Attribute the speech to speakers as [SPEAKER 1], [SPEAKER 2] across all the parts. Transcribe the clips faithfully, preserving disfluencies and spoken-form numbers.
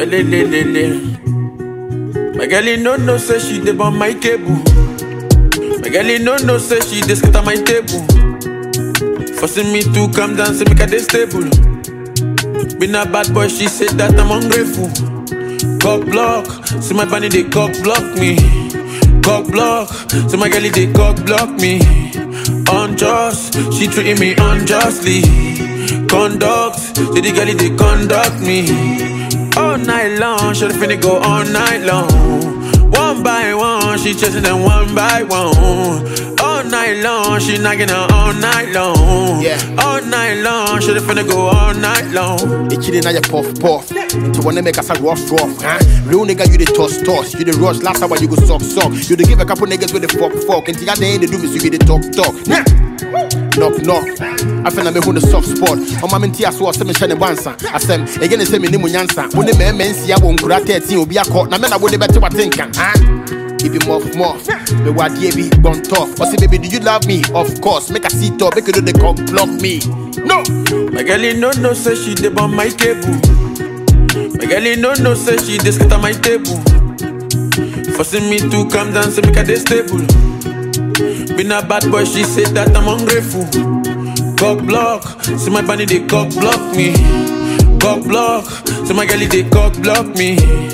[SPEAKER 1] le le le le. My girl, you no know say she dey on my cable. My girl, you no know say she dey scatter my table. Forcing me to come down, say make her dey stable. Been a bad boy, she said that I'm ungrateful. Cock block, see my bunny they cock block me. Cock block, see my girl they cock block me. Unjust, she treating me unjustly. Conduct, see the girl they conduct me. All night long, should finna go all night long. One by one, she chasing them one by one. All night long, she knocking her all night long.
[SPEAKER 2] Yeah.
[SPEAKER 1] All night long, should finna go all night long.
[SPEAKER 2] It's chilling now you puff puff. To wanna make us a rough rough, huh? Real nigga, you the toss toss. You the rush, last hour you go suck suck. You the give a couple niggas with the fuck fuck. And till the end they do me, so you the talk talk. Nah. Knock knock. I feel I'm a the soft spot. On my mentia so I say me shine bansa. I say again they say me nimu nyansa. When the men men see I won't grate thirteen will be a court. Now men I would better what think, huh? If you muff muff, me what ye be gone tough. Or say baby, do you love me? Of course, make a seat up, make you do the cock block me. No,
[SPEAKER 1] my girl you no know say she dey on my cable. My girl you no know say she dey scatter my table. Forcing me to come down, say make her dey stable. Been a bad boy, she said that I'm ungrateful. Cock block, see my bunny they cock block me. Cock block, see my girl they cock block me.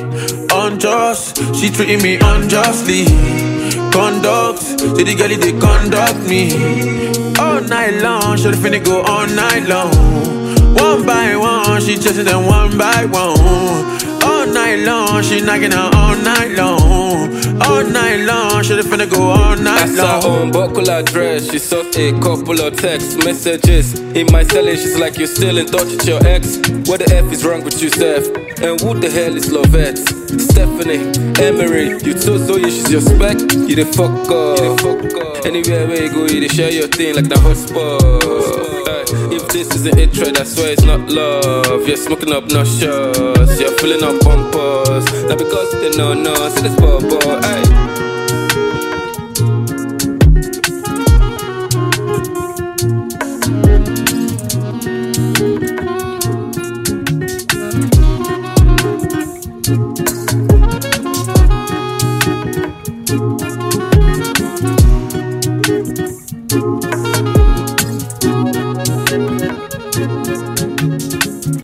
[SPEAKER 1] Unjust, she treating me unjustly. Conduct, see the girl they conduct me. All night long, should finna go all night long. One by one, she chasing them one by one. All night long, she knocking her all night long. All night long, should finna go all night
[SPEAKER 3] That's
[SPEAKER 1] long.
[SPEAKER 3] her own buckle address. She sought a couple of text messages. In my cell, she's like, you're still in touch with your ex. What the F is wrong with you, Steph? And who the hell is Lovette? Stephanie, Emery, you told Zoe she's your spec. You the fuck up. You the fuck up. Anywhere where you go, you the share your thing like the hotspot. If this isn't it, trade, I swear it's not love. You're smoking up no shots. You're filling up bumpers. Not because they know no, see this bubble, ayy.